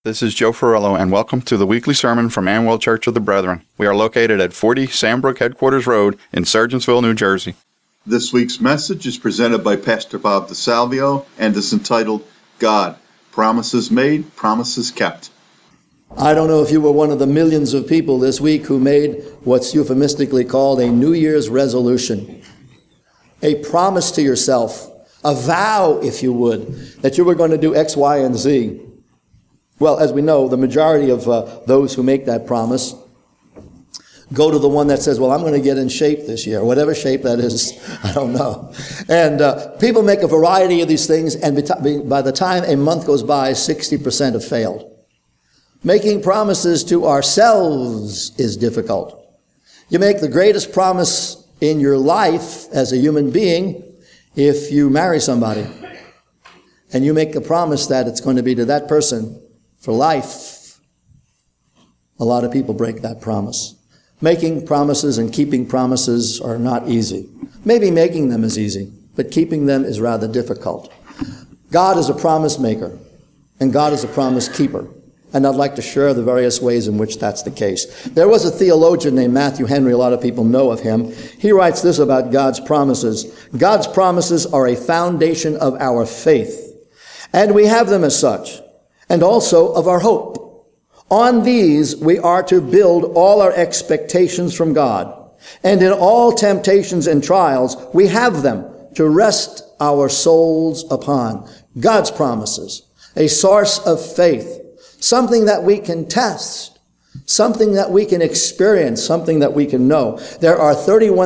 This is Joe Ferrello, and welcome to the weekly sermon from Amwell Church of the Brethren. We are located at 40 Sandbrook Headquarters Road in Sergeantsville, New Jersey. This week's message is presented by Pastor Bob DeSalvio and is entitled, God, Promises Made, Promises Kept. I don't know if you were one of the millions of people this week who made what's euphemistically called a New Year's resolution. A promise to yourself, a vow, if you would, that you were going to do X, Y, and Z. Well, as we know, the majority of those who make that promise go to the one that says, well, I'm going to get in shape this year, whatever shape that is, I don't know. And people make a variety of these things, and by the time a month goes by, 60% have failed. Making promises to ourselves is difficult. You make the greatest promise in your life as a human being if you marry somebody. And you make a promise that it's going to be to that person for life. A lot of people break that promise. Making promises and keeping promises are not easy. Maybe making them is easy, but keeping them is rather difficult. God is a promise maker, and God is a promise keeper. And I'd like to share the various ways in which that's the case. There was a theologian named Matthew Henry. A lot of people know of him. He writes this about God's promises. God's promises are a foundation of our faith, and we have them as such, and also of our hope. On these we are to build all our expectations from God. And in all temptations and trials, we have them to rest our souls upon. God's promises, a source of faith, something that we can test, something that we can experience, something that we can know. There are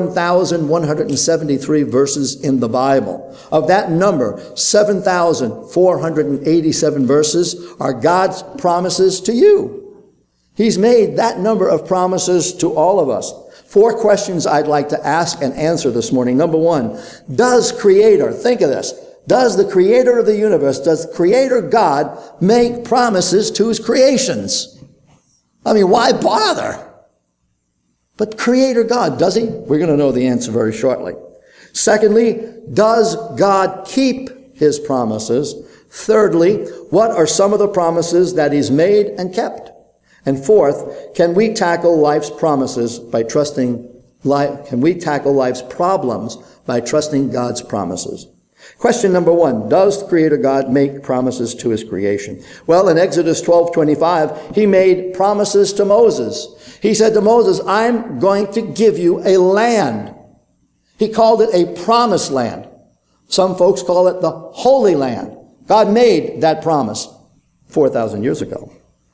31,173 verses in the Bible. Of that number, 7,487 verses are God's promises to you. He's made that number of promises to all of us. 4 questions I'd like to ask and answer this morning. Number 1, does Creator, think of this, does the Creator of the universe, does Creator God make promises to His creations? I mean, why bother? But Creator God, does He? We're going to know the answer very shortly. Secondly, does God keep His promises? Thirdly, what are some of the promises that He's made and kept? And fourth, can we tackle life's promises by trusting can we tackle life's problems by trusting God's promises? Question number 1, does Creator God make promises to His creation? Well, in Exodus 12:25, He made promises to Moses. He said to Moses, I'm going to give you a land. He called it a promised land. Some folks call it the Holy Land. God made that promise 4,000 years ago.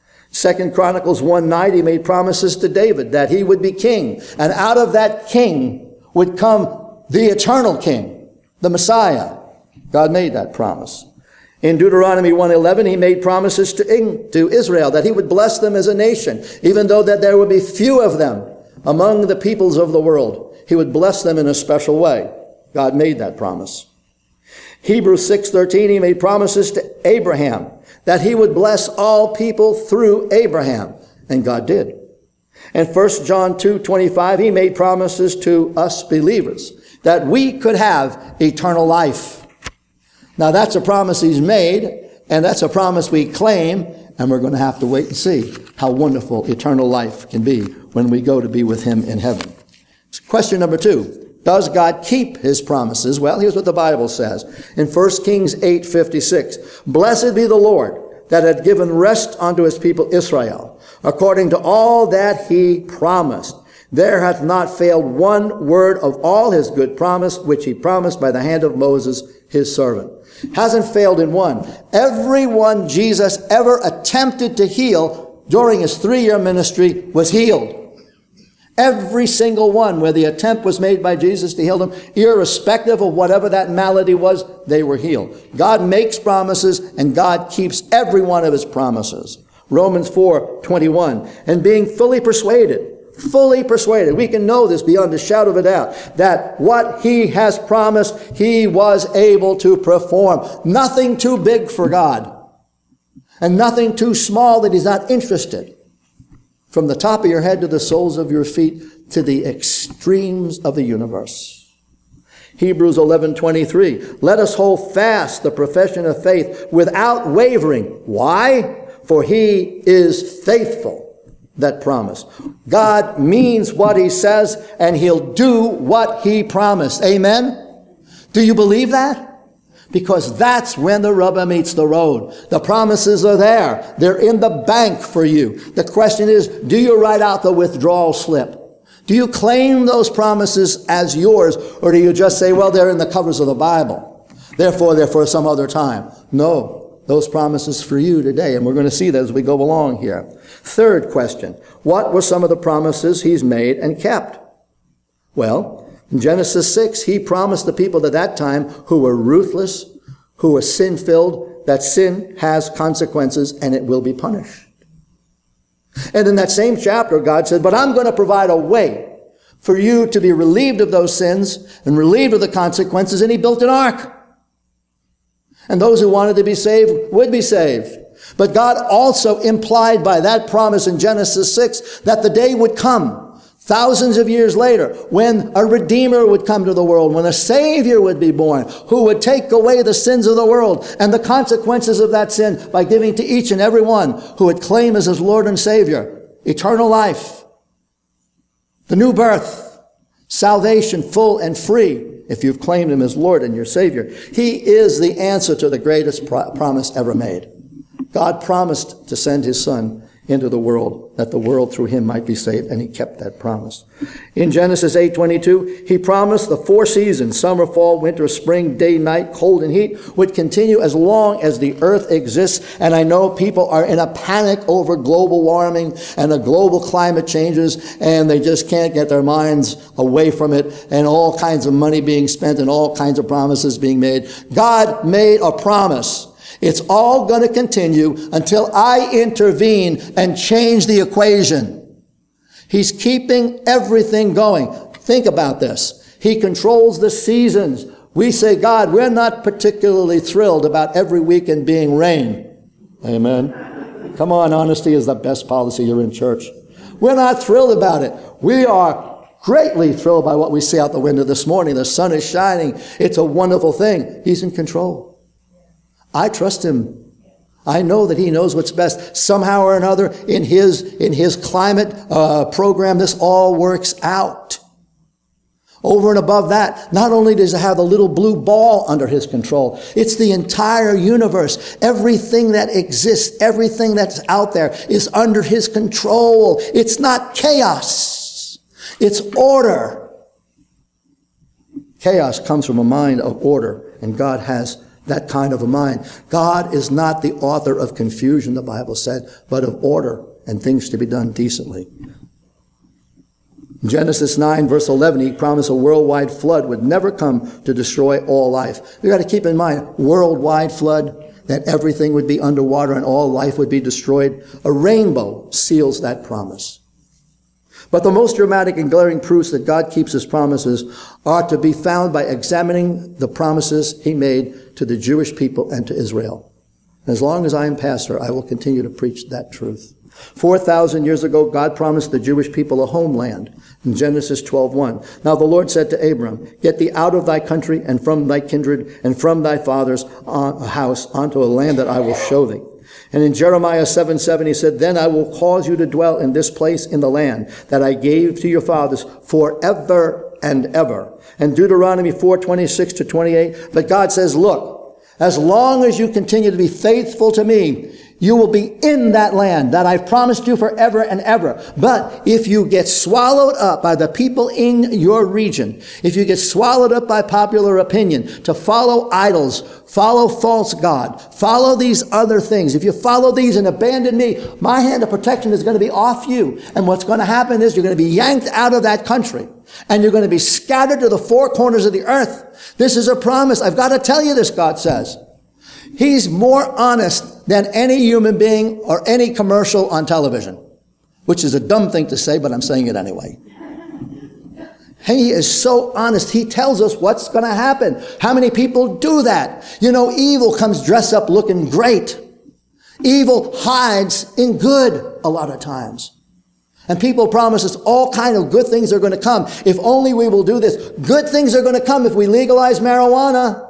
2 Chronicles 1:9, He made promises to David that he would be king. And out of that king would come the eternal king, the Messiah. God made that promise. In Deuteronomy 1:11, He made promises to Israel that He would bless them as a nation, even though that there would be few of them among the peoples of the world. He would bless them in a special way. God made that promise. Hebrews 6:13, He made promises to Abraham that He would bless all people through Abraham, and God did. And 1 John 2:25, He made promises to us believers that we could have eternal life. Now that's a promise He's made, and that's a promise we claim, and we're going to have to wait and see how wonderful eternal life can be when we go to be with Him in heaven. Question number 2, does God keep His promises? Well, here's what the Bible says. In 1 Kings 8:56, blessed be the Lord that had given rest unto His people Israel, according to all that He promised. There hath not failed one word of all His good promise, which He promised by the hand of Moses, His servant. Hasn't failed in one. Everyone Jesus ever attempted to heal during His 3-year ministry was healed. Every single one where the attempt was made by Jesus to heal them, irrespective of whatever that malady was, they were healed. God makes promises, and God keeps every one of His promises. Romans 4:21, and being fully persuaded, we can know this beyond a shadow of a doubt, that what He has promised, He was able to perform. Nothing too big for God, and nothing too small that He's not interested. From the top of your head to the soles of your feet, to the extremes of the universe. Hebrews 11:23, let us hold fast the profession of faith without wavering. Why? for he is faithful that promised. God means what he says, and he'll do what he promised. Amen? Do you believe that? Because that's when the rubber meets the road. The promises are there. They're in the bank for you. The question is, do you write out the withdrawal slip? Do you claim those promises as yours, or do you just say, well, they're in the covers of the Bible, therefore they're for some other time? No, those promises for you today, and we're going to see that as we go along here. Third question, what were some of the promises he's made and kept? Well, in Genesis 6, he promised the people at that time who were ruthless, who were sin-filled, that sin has consequences and it will be punished. And in that same chapter, God said, but I'm going to provide a way for you to be relieved of those sins and relieved of the consequences, and he built an ark. And those who wanted to be saved would be saved. But God also implied by that promise in Genesis 6 that the day would come, thousands of years later, when a Redeemer would come to the world, when a Savior would be born, who would take away the sins of the world and the consequences of that sin by giving to each and every one who would claim as his Lord and Savior eternal life, the new birth, salvation full and free, if you've claimed him as Lord and your Savior. He is the answer to the greatest promise ever made. God promised to send his Son into the world, that the world through him might be saved, and he kept that promise. In Genesis 8:22, he promised the 4 seasons, summer, fall, winter, spring, day, night, cold, and heat, would continue as long as the earth exists. And I know people are in a panic over global warming and the global climate changes, and they just can't get their minds away from it, and all kinds of money being spent and all kinds of promises being made. God made a promise. It's all going to continue until I intervene and change the equation. He's keeping everything going. Think about this. He controls the seasons. We say, God, we're not particularly thrilled about every weekend being rain. Amen. Come on, honesty is the best policy. You're in church. We're not thrilled about it. We are greatly thrilled by what we see out the window this morning. The sun is shining. It's a wonderful thing. He's in control. I trust him. I know that he knows what's best. Somehow or another, in his climate program, this all works out. Over and above that, not only does he have a little blue ball under his control, it's the entire universe. Everything that exists, everything that's out there is under his control. It's not chaos. It's order. Chaos comes from a mind of order, and God has that kind of a mind. God is not the author of confusion, the Bible said, but of order and things to be done decently. In Genesis 9, verse 11, he promised a worldwide flood would never come to destroy all life. We've got to keep in mind, worldwide flood, that everything would be underwater and all life would be destroyed. A rainbow seals that promise. But the most dramatic and glaring proofs that God keeps his promises are to be found by examining the promises he made to the Jewish people and to Israel. And as long as I am pastor, I will continue to preach that truth. 4,000 years ago, God promised the Jewish people a homeland in Genesis 12:1. Now the Lord said to Abram, get thee out of thy country and from thy kindred and from thy father's house unto a land that I will show thee. And in Jeremiah 7:7, he said, then I will cause you to dwell in this place in the land that I gave to your fathers forever and ever. And Deuteronomy 4:26-28, but God says, look, as long as you continue to be faithful to me, you will be in that land that I've promised you forever and ever. But if you get swallowed up by the people in your region, if you get swallowed up by popular opinion to follow idols, follow false God, follow these other things, if you follow these and abandon me, my hand of protection is going to be off you. And what's going to happen is you're going to be yanked out of that country and you're going to be scattered to the four corners of the earth. This is a promise. I've got to tell you this, God says. He's more honest than any human being or any commercial on television, which is a dumb thing to say, but I'm saying it anyway. He is so honest. He tells us what's going to happen. How many people do that? You know, evil comes dressed up looking great. Evil hides in good a lot of times. And people promise us all kinds of good things are going to come. If only we will do this. Good things are going to come if we legalize marijuana.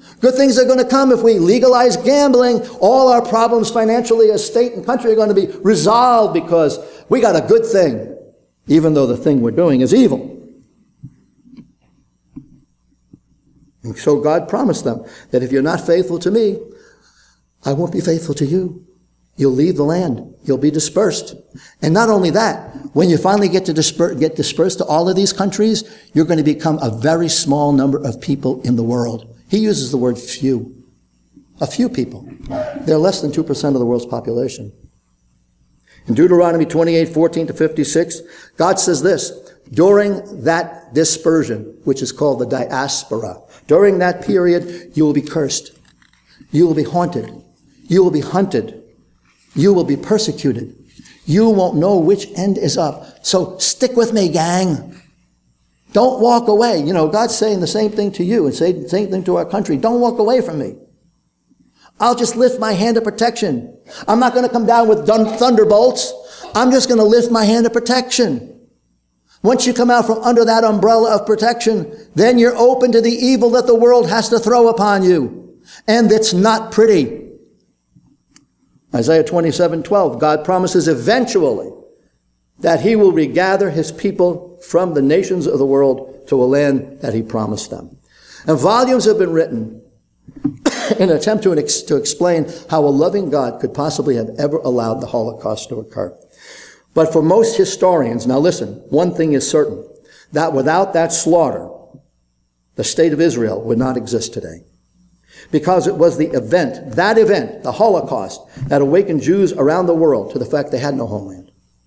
Good things are going to come if we legalize gambling. All our problems financially as state and country are going to be resolved because we got a good thing, even though the thing we're doing is evil. And so God promised them that if you're not faithful to me, I won't be faithful to you. You'll leave the land. You'll be dispersed. And not only that, when you finally get dispersed to all of these countries, you're going to become a very small number of people in the world. He uses the word few. A few people. They're less than 2% of the world's population. In Deuteronomy 28:14-56, God says this: during that dispersion, which is called the diaspora, during that period, you will be cursed. You will be haunted. You will be hunted. You will be persecuted. You won't know which end is up. So stick with me, gang. Don't walk away. You know, God's saying the same thing to you and saying the same thing to our country. Don't walk away from me. I'll just lift my hand of protection. I'm not going to come down with thunderbolts. I'm just going to lift my hand of protection. Once you come out from under that umbrella of protection, then you're open to the evil that the world has to throw upon you. And it's not pretty. Isaiah 27:12, God promises eventually that he will regather his people from the nations of the world to a land that he promised them. And volumes have been written in an attempt to explain how a loving God could possibly have ever allowed the Holocaust to occur. But for most historians, now listen, one thing is certain, that without that slaughter, the state of Israel would not exist today. Because it was the event, the Holocaust, that awakened Jews around the world to the fact they had no homeland.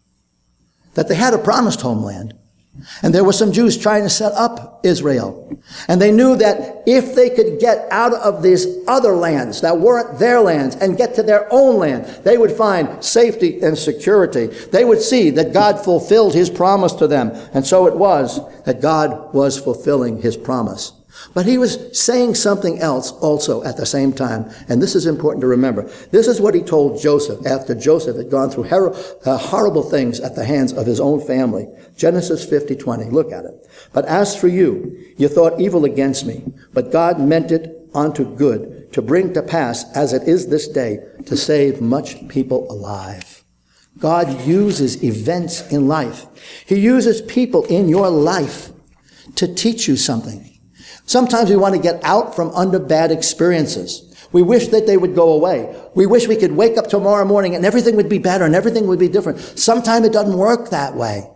That they had a promised homeland. And there were some Jews trying to set up Israel. And they knew that if they could get out of these other lands that weren't their lands and get to their own land, they would find safety and security. They would see that God fulfilled his promise to them. And so it was that God was fulfilling his promise. But he was saying something else also at the same time. And this is important to remember. This is what he told Joseph after Joseph had gone through horrible things at the hands of his own family. Genesis 50:20. Look at it. But as for you, you thought evil against me, but God meant it unto good, to bring to pass, as it is this day, to save much people alive. God uses events in life. He uses people in your life to teach you something. Sometimes we want to get out from under bad experiences. We wish that they would go away. We wish we could wake up tomorrow morning and everything would be better and everything would be different. Sometimes it doesn't work that way.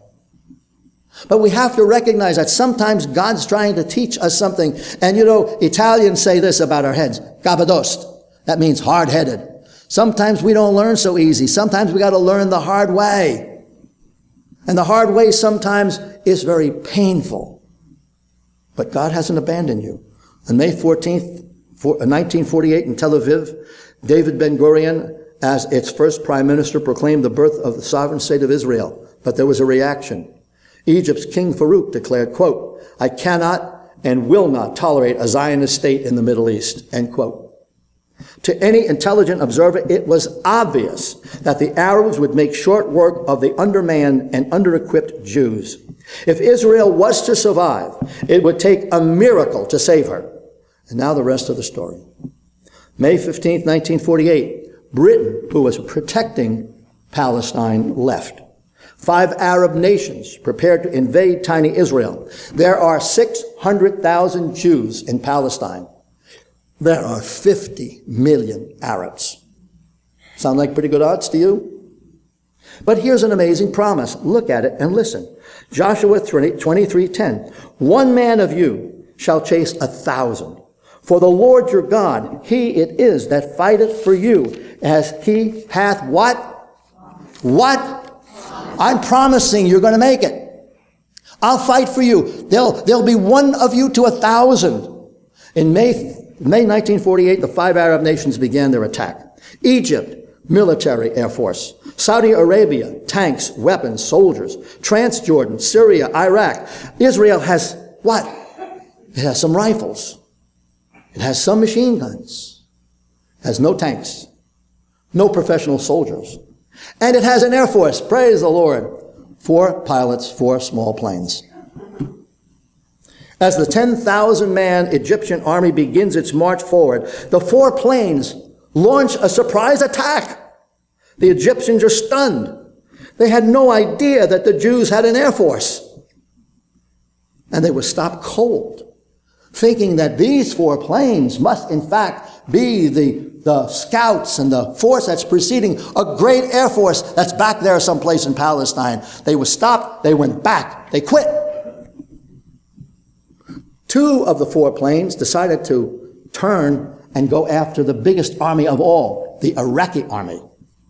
But we have to recognize that sometimes God's trying to teach us something. And you know, Italians say this about our heads, capadost. That means hard-headed. Sometimes we don't learn so easy. Sometimes we got to learn the hard way. And the hard way sometimes is very painful. But God hasn't abandoned you. On May 14th, 1948 in Tel Aviv, David Ben-Gurion, as its first prime minister, proclaimed the birth of the sovereign state of Israel. But there was a reaction. Egypt's King Farouk declared, quote, I cannot and will not tolerate a Zionist state in the Middle East, end quote. To any intelligent observer, it was obvious that the Arabs would make short work of the undermanned and under-equipped Jews. If Israel was to survive, it would take a miracle to save her. And now the rest of the story. May 15th, 1948, Britain, who was protecting Palestine, left. 5 Arab nations prepared to invade tiny Israel. There are 600,000 Jews in Palestine. There are 50 million Arabs. Sound like pretty good odds to you? But here's an amazing promise. Look at it and listen. Joshua 23:10. One man of you shall chase 1,000. For the Lord your God, he it is that fighteth for you, as he hath what? What? I'm promising you're going to make it. I'll fight for you. There'll be one of you to 1,000. In May 1948, the 5 Arab nations began their attack. Egypt, military air force. Saudi Arabia, tanks, weapons, soldiers. Transjordan, Syria, Iraq. Israel has what? It has some rifles. It has some machine guns. It has no tanks. No professional soldiers. And it has an air force, praise the Lord. 4 pilots, 4 small planes. As the 10,000-man Egyptian army begins its march forward, the 4 planes launch a surprise attack. The Egyptians are stunned. They had no idea that the Jews had an air force. And they were stopped cold, thinking that these 4 planes must in fact be the scouts and the force that's preceding a great air force that's back there someplace in Palestine. They were stopped. They went back. They quit. 2 of the 4 planes decided to turn and go after the biggest army of all, the Iraqi army.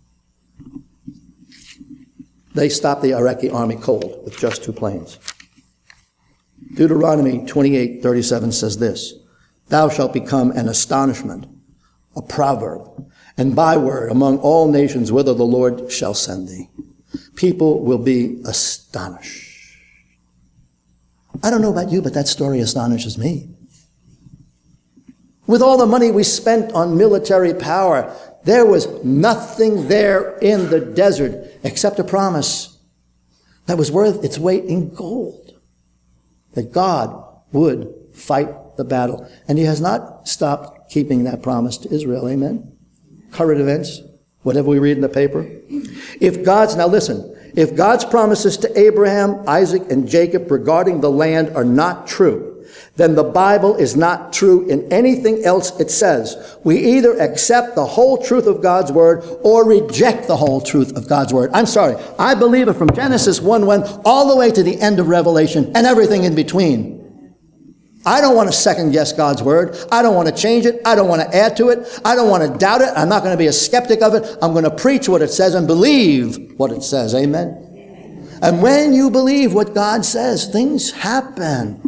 They stopped the Iraqi army cold with just 2 planes. Deuteronomy 28:37 says this, "Thou shalt become an astonishment, a proverb, and byword among all nations whither the Lord shall send thee." People will be astonished. I don't know about you, but that story astonishes me. With all the money we spent on military power, there was nothing there in the desert except a promise that was worth its weight in gold, that God would fight the battle. And he has not stopped keeping that promise to Israel. Amen? Current events, whatever we read in the paper. Now listen, if God's promises to Abraham, Isaac, and Jacob regarding the land are not true, then the Bible is not true in anything else it says. We either accept the whole truth of God's word or reject the whole truth of God's word. I'm sorry. I believe it from Genesis 1:1 all the way to the end of Revelation and everything in between. I don't want to second guess God's word. I don't want to change it. I don't want to add to it. I don't want to doubt it. I'm not going to be a skeptic of it. I'm going to preach what it says and believe what it says. Amen. And when you believe what God says, things happen.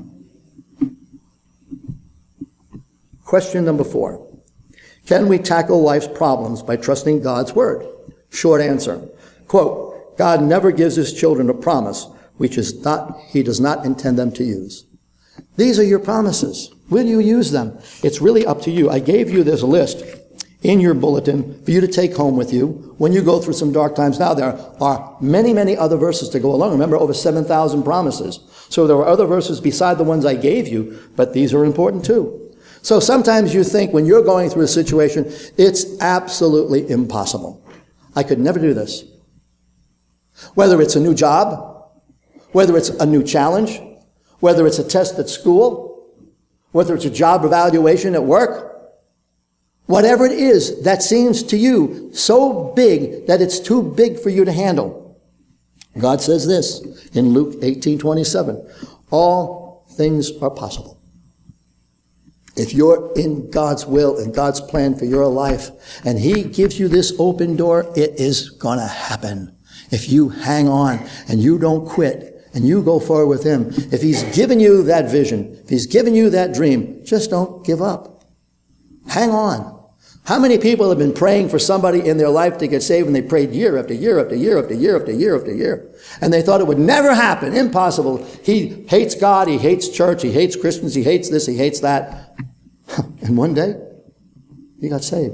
Question number 4. Can we tackle life's problems by trusting God's word? Short answer. Quote, God never gives his children a promise which he does not intend them to use. These are your promises. Will you use them? It's really up to you. I gave you this list in your bulletin for you to take home with you when you go through some dark times. Now, there are many, many other verses to go along. Remember, over 7,000 promises. So there are other verses beside the ones I gave you, but these are important too. So sometimes you think when you're going through a situation, it's absolutely impossible. I could never do this. Whether it's a new job, whether it's a new challenge, whether it's a test at school, whether it's a job evaluation at work, whatever it is that seems to you so big that it's too big for you to handle. God says this in Luke 18:27, all things are possible. If you're in God's will and God's plan for your life, and he gives you this open door, it is going to happen. If you hang on and you don't quit and you go forward with him, if he's given you that vision, if he's given you that dream, just don't give up. Hang on. How many people have been praying for somebody in their life to get saved, and they prayed year after year after year after year after year after year, and they thought it would never happen, impossible. He hates God, he hates church, he hates Christians, he hates this, he hates that. And one day, he got saved.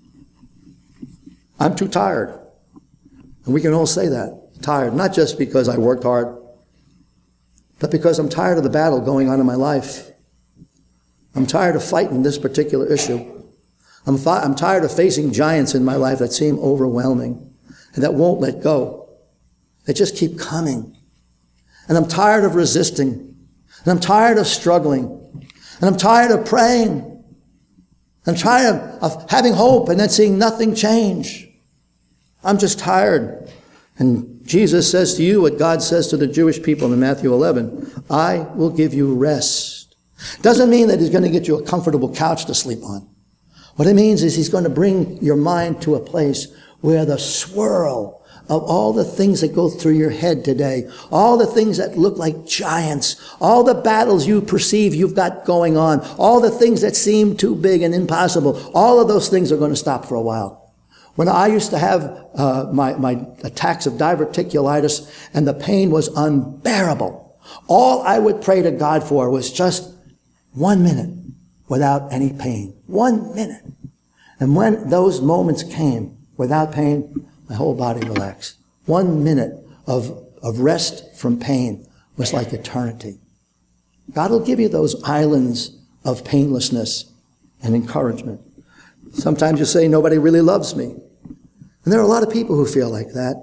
I'm too tired. And we can all say that. Tired, not just because I worked hard, but because I'm tired of the battle going on in my life. I'm tired of fighting this particular issue. I'm tired of facing giants in my life that seem overwhelming and that won't let go. They just keep coming. And I'm tired of resisting. And I'm tired of struggling. And I'm tired of praying. I'm tired of having hope and then seeing nothing change. I'm just tired. And Jesus says to you what God says to the Jewish people in Matthew 11, I will give you rest. Doesn't mean that he's going to get you a comfortable couch to sleep on. What it means is he's going to bring your mind to a place where the swirl of all the things that go through your head today, all the things that look like giants, all the battles you perceive you've got going on, all the things that seem too big and impossible, all of those things are going to stop for a while. When I used to have my attacks of diverticulitis and the pain was unbearable, all I would pray to God for was just 1 minute without any pain. 1 minute. And when those moments came without pain, my whole body relaxed. 1 minute of rest from pain was like eternity. God will give you those islands of painlessness and encouragement. Sometimes you say, nobody really loves me. And there are a lot of people who feel like that.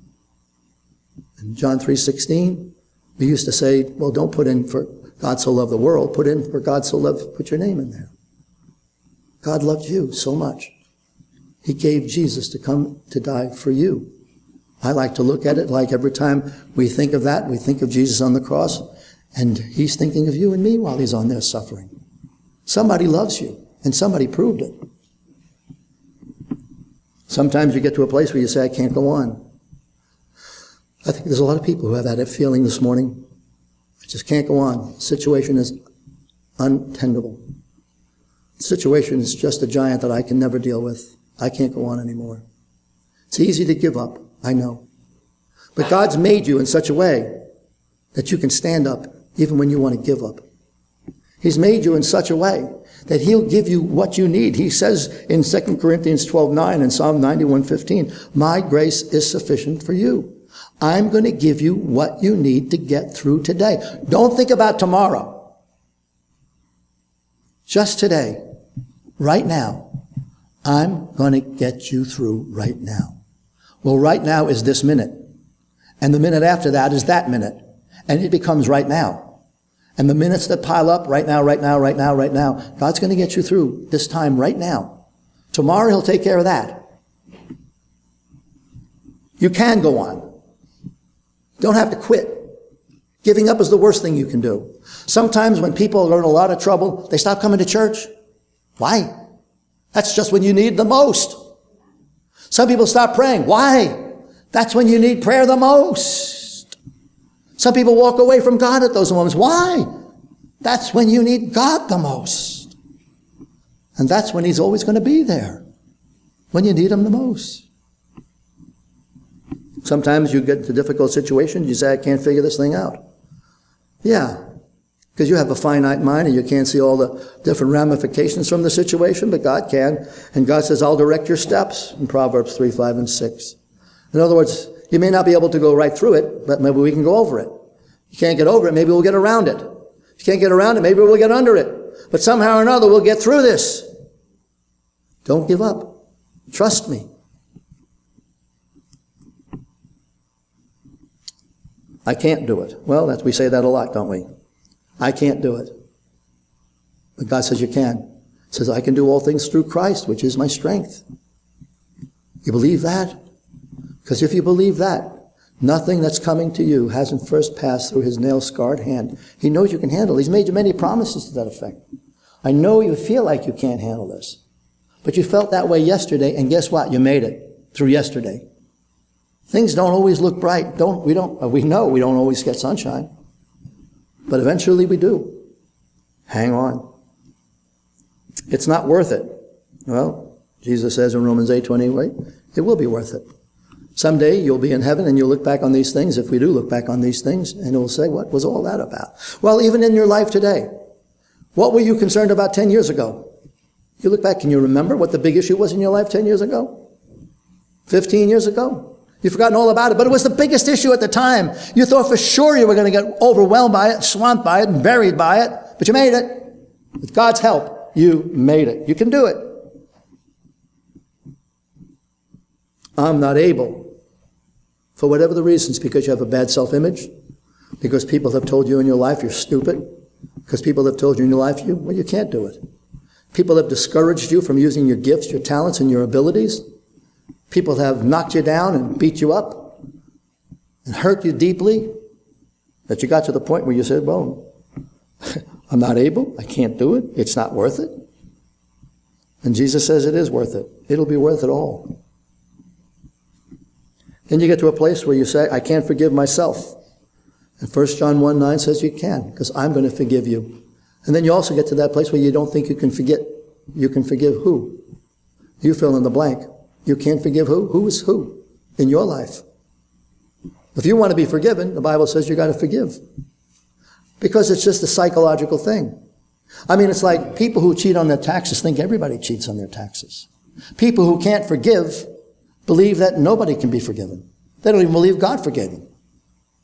In John 3:16, we used to say, well, don't put in for God so loved the world. Put in for God so loved, put your name in there. God loved you so much. He gave Jesus to come to die for you. I like to look at it like every time we think of that, we think of Jesus on the cross, and he's thinking of you and me while he's on there suffering. Somebody loves you, and somebody proved it. Sometimes you get to a place where you say, I can't go on. I think there's a lot of people who have had that feeling this morning. I just can't go on. The situation is untenable. The situation is just a giant that I can never deal with. I can't go on anymore. It's easy to give up, I know. But God's made you in such a way that you can stand up even when you want to give up. He's made you in such a way that he'll give you what you need. He says in 2 Corinthians 12:9 and Psalm 91:15, my grace is sufficient for you. I'm going to give you what you need to get through today. Don't think about tomorrow. Just today, right now, I'm going to get you through right now. Well, right now is this minute. And the minute after that is that minute. And it becomes right now. And the minutes that pile up, right now, right now, right now, right now, God's going to get you through this time right now. Tomorrow he'll take care of that. You can go on. Don't have to quit. Giving up is the worst thing you can do. Sometimes when people are in a lot of trouble, they stop coming to church. Why? That's just when you need the most. Some people stop praying. Why? That's when you need prayer the most. Some people walk away from God at those moments. Why? That's when you need God the most. And that's when he's always going to be there. When you need him the most. Sometimes you get into difficult situations. You say, I can't figure this thing out. Yeah. Because you have a finite mind and you can't see all the different ramifications from the situation, but God can. And God says, I'll direct your steps in Proverbs 3, 5, and 6. In other words, you may not be able to go right through it, but maybe we can go over it. You can't get over it, maybe we'll get around it. If you can't get around it, maybe we'll get under it. But somehow or another, we'll get through this. Don't give up. Trust me. I can't do it. Well, we say that a lot, don't we? I can't do it. But God says you can. He says, I can do all things through Christ, which is my strength. You believe that? Because if you believe that, nothing that's coming to you hasn't first passed through his nail-scarred hand. He knows you can handle it. He's made you many promises to that effect. I know you feel like you can't handle this. But you felt that way yesterday, and guess what? You made it through yesterday. Things don't always look bright. We know we don't always get sunshine. But eventually we do. Hang on. It's not worth it. Well, Jesus says in Romans 8:28, it will be worth it. Someday you'll be in heaven and you'll look back on these things, if we do look back on these things, and you'll say, what was all that about? Well, even in your life today, what were you concerned about 10 years ago? You look back, can you remember what the big issue was in your life 10 years ago? 15 years ago? You've forgotten all about it, but it was the biggest issue at the time. You thought for sure you were going to get overwhelmed by it, swamped by it, and buried by it, but you made it. With God's help, you made it. You can do it. I'm not able. For whatever the reasons, because you have a bad self-image, because people have told you in your life you're stupid, because people have told you in your life you can't do it. People have discouraged you from using your gifts, your talents, and your abilities. People have knocked you down and beat you up and hurt you deeply, that you got to the point where you said, well, I'm not able, I can't do it, it's not worth it. And Jesus says it is worth it. It'll be worth it all. Then you get to a place where you say, I can't forgive myself. And 1 John 1:9 says you can, because I'm going to forgive you. And then you also get to that place where you don't think you can forget. You can forgive who? You fill in the blank. You can't forgive who? Who is who in your life? If you want to be forgiven, the Bible says you got to forgive. Because it's just a psychological thing. I mean, it's like people who cheat on their taxes think everybody cheats on their taxes. People who can't forgive believe that nobody can be forgiven. They don't even believe God forgave them.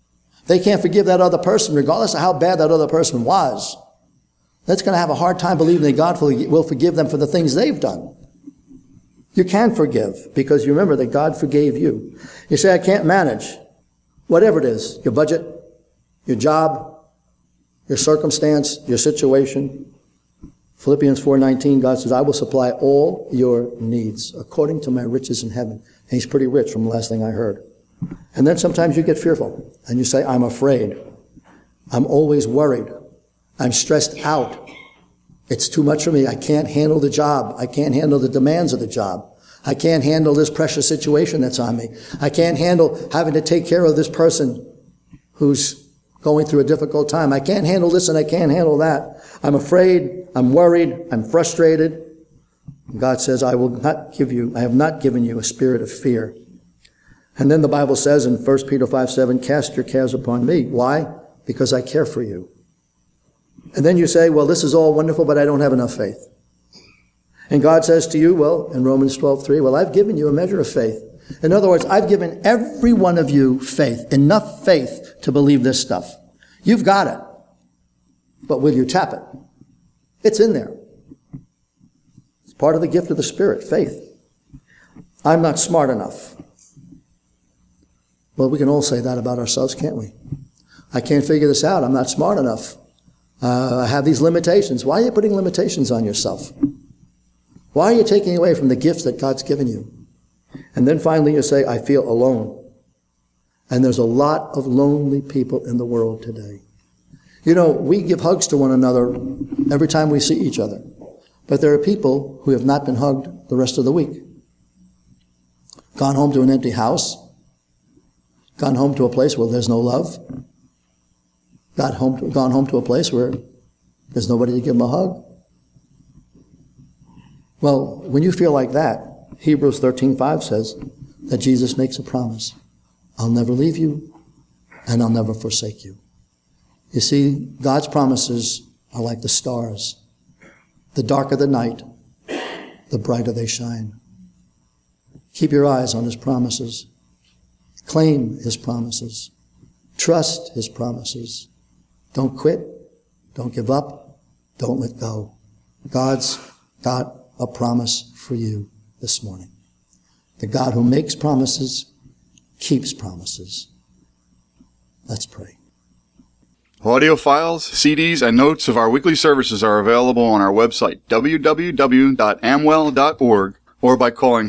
They can't forgive that other person, regardless of how bad that other person was. That's going to have a hard time believing that God will forgive them for the things they've done. You can forgive because you remember that God forgave you. You say, I can't manage. Whatever it is, your budget, your job, your circumstance, your situation. Philippians 4:19, God says, I will supply all your needs according to my riches in heaven. And he's pretty rich from the last thing I heard. And then sometimes you get fearful and you say, I'm afraid. I'm always worried. I'm stressed out. It's too much for me. I can't handle the job. I can't handle the demands of the job. I can't handle this precious situation that's on me. I can't handle having to take care of this person who's going through a difficult time. I can't handle this and I can't handle that. I'm afraid. I'm worried. I'm frustrated. God says, I have not given you a spirit of fear. And then the Bible says in 1 Peter 5:7, cast your cares upon me. Why? Because I care for you. And then you say, well, this is all wonderful, but I don't have enough faith. And God says to you, well, in Romans 12:3, well, I've given you a measure of faith. In other words, I've given every one of you faith, enough faith to believe this stuff. You've got it. But will you tap it? It's in there. It's part of the gift of the Spirit, faith. I'm not smart enough. Well, we can all say that about ourselves, can't we? I can't figure this out. I'm not smart enough. I have these limitations. Why are you putting limitations on yourself? Why are you taking away from the gifts that God's given you? And then finally you say, I feel alone. And there's a lot of lonely people in the world today. You know, we give hugs to one another every time we see each other. But there are people who have not been hugged the rest of the week. Gone home to an empty house. Gone home to a place where there's no love. Gone home to a place where there's nobody to give them a hug. Well, when you feel like that, Hebrews 13:5 says that Jesus makes a promise. I'll never leave you and I'll never forsake you. You see, God's promises are like the stars. The darker the night, the brighter they shine. Keep your eyes on his promises. Claim his promises. Trust his promises. Don't quit. Don't give up. Don't let go. God's got a promise for you this morning. The God who makes promises keeps promises. Let's pray. Audio files, CDs, and notes of our weekly services are available on our website, www.amwell.org, or by calling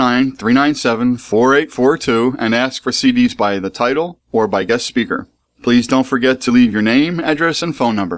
609-397-4842 and ask for CDs by the title or by guest speaker. Please don't forget to leave your name, address, and phone number.